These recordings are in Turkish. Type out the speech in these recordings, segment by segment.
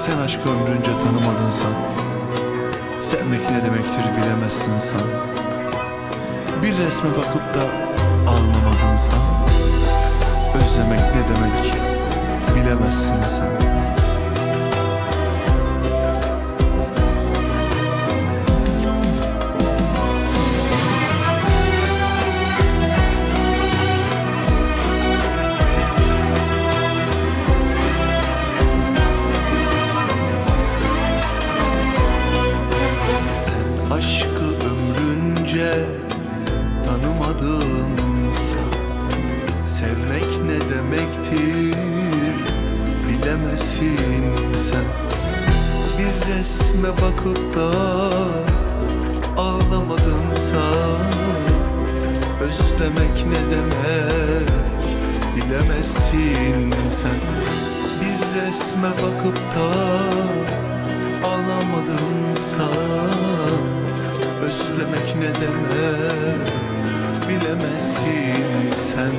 Sen aşkı ömrünce tanımadınsan, sevmek ne demektir bilemezsin sen. Bir resme bakıp da ağlamadınsan, özlemek ne demek bilemezsin sen. Aşkı ömrünce tanımadınsa, sevmek ne demektir bilemezsin sen. Bir resme bakıp da ağlamadınsa, özlemek ne demek bilemezsin sen. Bir resme bakıp da ağlamadınsa, özlemek ne demek bilemezsin sen.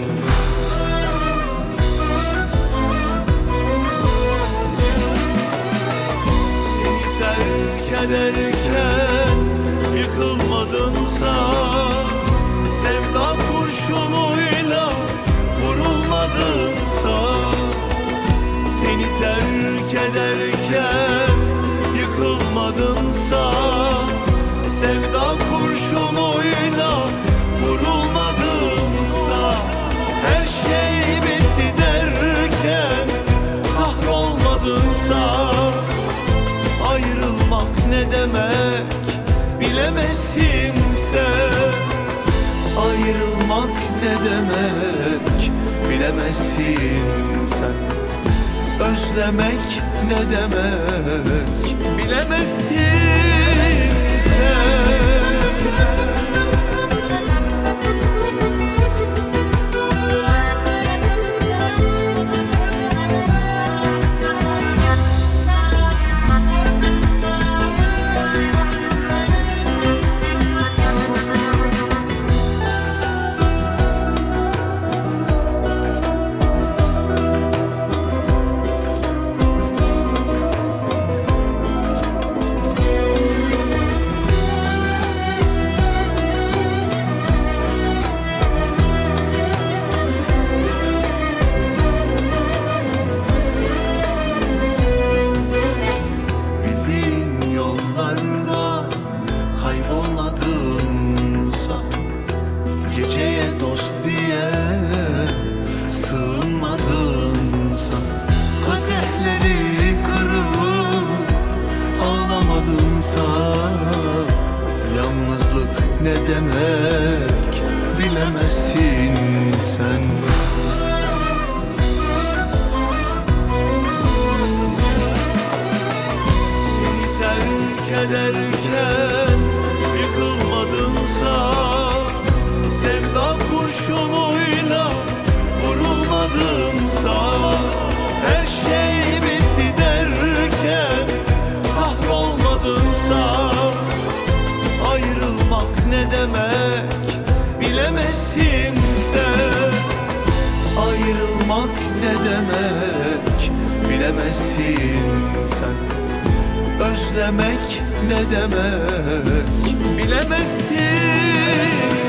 Seni terk ederken yıkılmadınsa, sevda kurşunuyla vurulmadınsa, seni terk ederken yıkılmadınsa, sevda kurşunuyla vurulmadınsa, her şey bitti derken kahrolmadınsa, ayrılmak ne demek bilemezsin sen. Ayrılmak ne demek bilemezsin sen. Özlemek ne demek bilemezsin sen. Geceye dost diye sığınmadınsa, kadehleri kırıp ağlamadınsa, yalnızlık ne demek bilemezsin sen. Seni terk ederken yıkılmadınsa, sevda kurşunuyla vurulmadınsa, her şey bitti derken kahrolmadınsa, ayrılmak ne demek bilemezsin sen. Ayrılmak ne demek bilemezsin sen. Özlemek ne demek bilemezsin